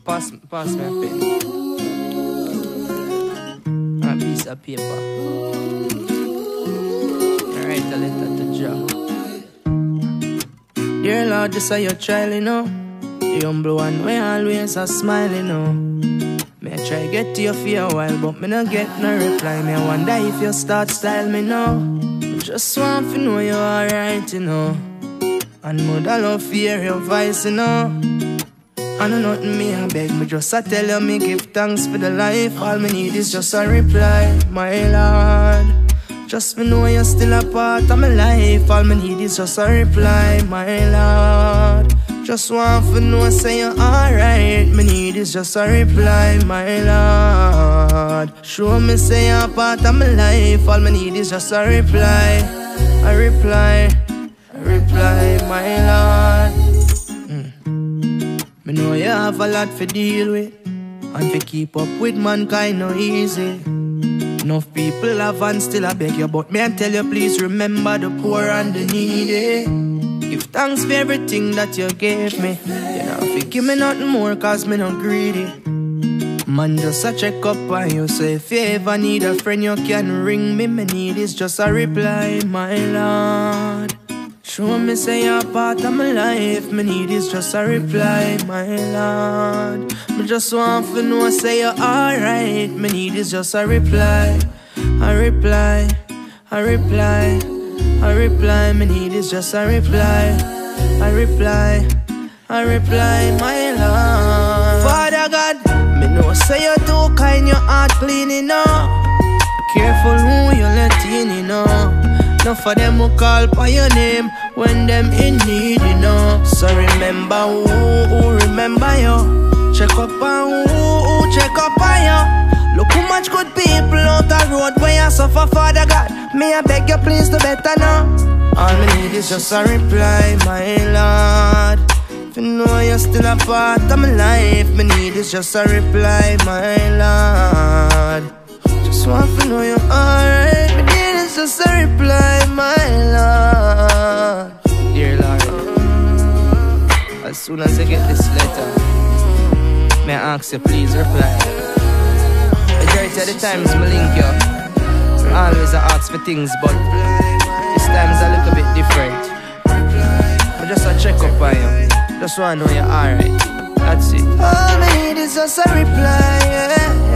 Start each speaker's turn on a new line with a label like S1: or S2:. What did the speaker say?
S1: pass me a pen. A piece of paper. I write a letter to Jah. Dear Lord, this is your child, you know. The humble one, we always a smile, you know. Me I try get to you for a while, but me no get no reply. Me I wonder if you start style me now. I just want to know you alright, you know. And mother love fear your voice, you know. I know nothing me I beg, me just I tell you me give thanks for the life. All me need is just a reply, my Lord. Just me know you're still a part of my life. All me need is just a reply, my Lord. Just want to know say you're alright. Me need is just a reply, my Lord. Show me say you're part of my life. All me need is just a reply, a reply, a reply, my Lord. Me know you have a lot to deal with, and to keep up with mankind no easy. Enough people have and still I beg you, but me I tell you please remember the poor and the needy. Give thanks for everything that you gave me. You know if you give me nothing more cause me not greedy. Man just a check up on you, so if you ever need a friend you can ring me. Me need is just a reply, my Lord. Show me say you're part of my life. Me need is just a reply, my Lord. Me just want to know say you're alright. Me need is just a reply, a reply, a reply, a reply. Me need is just a reply, a reply, a reply, my Lord. Father God, me know say you're too kind, your heart clean, you know. Careful who you let in, you know. Enough of them who call by your name when them in need, you know. So remember who remember you. Check up on who check up on you. Look how much good people out the road where you suffer, Father God. Me I beg you please do better now. All me need is just a reply, my Lord. If you know you're still a part of my life, me need is just a reply, my Lord. Just want to know you're alright. Me need is just a reply, my Lord. Dear Lord, as soon as I get this letter, may I ask you please reply. Majority of the times me link you, always I ask for things, but this time is a little bit different. I just a check up on you, just want to know you're alright. That's it. All me need is just a reply, yeah.